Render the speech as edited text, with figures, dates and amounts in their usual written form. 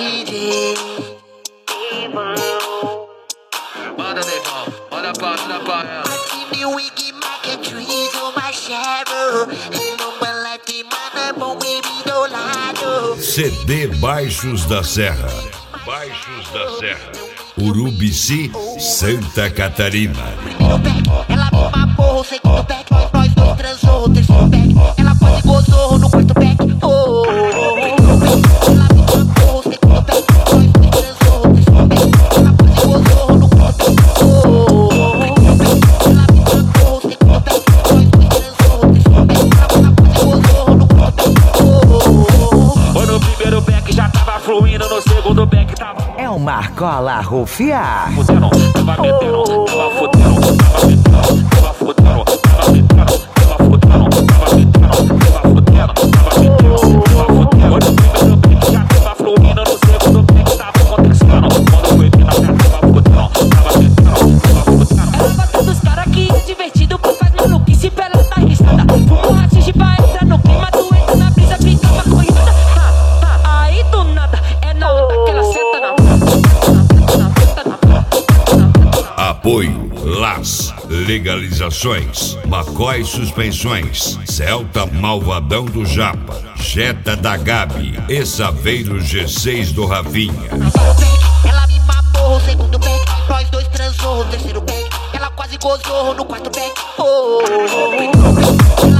DJ. Manda, negão, manda pra ela. Aqui no Wig Market o Machado. Numa latimana, bom baby do lado. CD Baixos da Serra. Baixos da Serra. Urubici, Santa Catarina. Primeiro pack, ela me mamou. Segundo pack, nós dois transou. Terceiro pack, ela quase gozou. No quarto pack, oh. Ela me mamou. Segundo pack, nós dois transou. Terceiro pack, ela quase gozou. No quarto pack, oh. Ela me mamou. Segundo pack, nós dois transou. Terceiro pack, ela quase gozou. No quarto pack, oh. Foi no primeiro back, já tava fluindo. No segundo back, tava... É o Marcola Rufiar. Fudendo, tava metendo, tava fudendo, tava metendo, tava fudendo, tava metendo, tava fudendo, tava metendo, tava fudendo, tava metendo, tava fudendo. Foi no primeiro back, já tava fluindo. No segundo back, tava acontecendo. Quando foi na terra, tava fudendo, tava metendo, tava fudendo. É o fato dos caras que é divertido, por faz maluquice pela tá risada. Fumo rachixe pra entrar no clima, tu entra na brisa, fica maconhada. Aí do nada, é na onda que ela senta na Apoio LAS, Legalizações, McCoy Suspensões, Celta Malvadão do Japa, Jetta da Gabi e Saveiro G6 do Ravinha. Primeiro pack, ela me mamou. Segundo pack, nós dois transou. Terceiro pack, ela quase gozou. No quarto pack, oh. Ela